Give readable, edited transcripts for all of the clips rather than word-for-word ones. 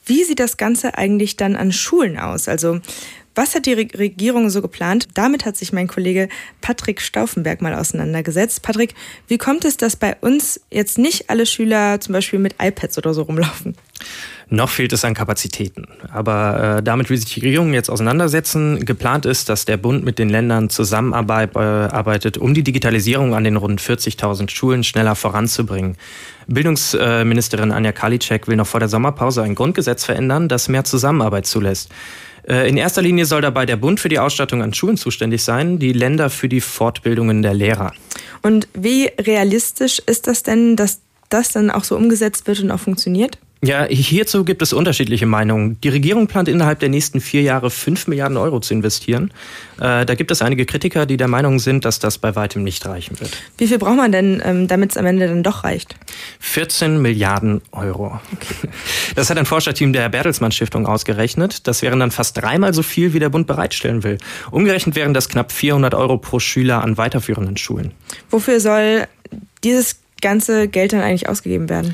Wie sieht das Ganze eigentlich dann an Schulen aus? Also was hat die Regierung so geplant? Damit hat sich mein Kollege Patrick Stauffenberg mal auseinandergesetzt. Patrick, wie kommt es, dass bei uns jetzt nicht alle Schüler zum Beispiel mit iPads oder so rumlaufen? Noch fehlt es an Kapazitäten. Aber damit will sich die Regierung jetzt auseinandersetzen. Geplant ist, dass der Bund mit den Ländern zusammenarbeitet, um die Digitalisierung an den rund 40.000 Schulen schneller voranzubringen. Bildungsministerin Anja Karliczek will noch vor der Sommerpause ein Grundgesetz verändern, das mehr Zusammenarbeit zulässt. In erster Linie soll dabei der Bund für die Ausstattung an Schulen zuständig sein, die Länder für die Fortbildungen der Lehrer. Und wie realistisch ist das denn, dass das dann auch so umgesetzt wird und auch funktioniert? Ja, hierzu gibt es unterschiedliche Meinungen. Die Regierung plant innerhalb der nächsten 4 Jahre 5 Milliarden Euro zu investieren. Da gibt es einige Kritiker, die der Meinung sind, dass das bei weitem nicht reichen wird. Wie viel braucht man denn, damit es am Ende dann doch reicht? 14 Milliarden Euro. Okay. Das hat ein Forscherteam der Bertelsmann Stiftung ausgerechnet. Das wären dann fast 3-mal so viel, wie der Bund bereitstellen will. Umgerechnet wären das knapp 400 Euro pro Schüler an weiterführenden Schulen. Wofür soll dieses ganze Geld dann eigentlich ausgegeben werden?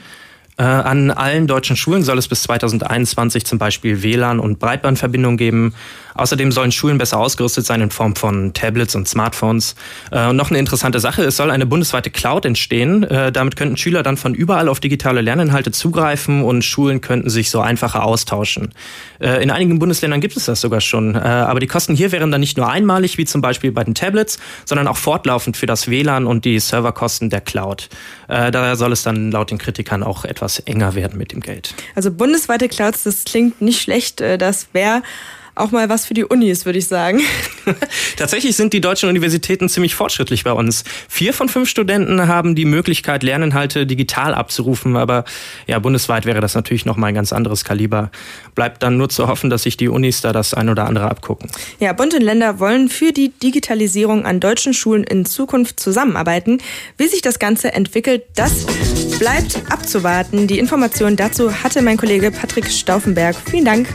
An allen deutschen Schulen soll es bis 2021 zum Beispiel WLAN- und Breitbandverbindungen geben. Außerdem sollen Schulen besser ausgerüstet sein in Form von Tablets und Smartphones. Und noch eine interessante Sache, es soll eine bundesweite Cloud entstehen. Damit könnten Schüler dann von überall auf digitale Lerninhalte zugreifen und Schulen könnten sich so einfacher austauschen. In einigen Bundesländern gibt es das sogar schon. Aber die Kosten hier wären dann nicht nur einmalig, wie zum Beispiel bei den Tablets, sondern auch fortlaufend für das WLAN und die Serverkosten der Cloud. Daher soll es dann laut den Kritikern auch etwas enger werden mit dem Geld. Also bundesweite Clouds, das klingt nicht schlecht. Das wäre auch mal was für die Unis, würde ich sagen. Tatsächlich sind die deutschen Universitäten ziemlich fortschrittlich bei uns. 4 von 5 Studenten haben die Möglichkeit, Lerninhalte digital abzurufen. Aber ja, bundesweit wäre das natürlich noch mal ein ganz anderes Kaliber. Bleibt dann nur zu hoffen, dass sich die Unis da das ein oder andere abgucken. Ja, Bund und Länder wollen für die Digitalisierung an deutschen Schulen in Zukunft zusammenarbeiten. Wie sich das Ganze entwickelt, das bleibt abzuwarten. Die Informationen dazu hatte mein Kollege Patrick Stauffenberg. Vielen Dank.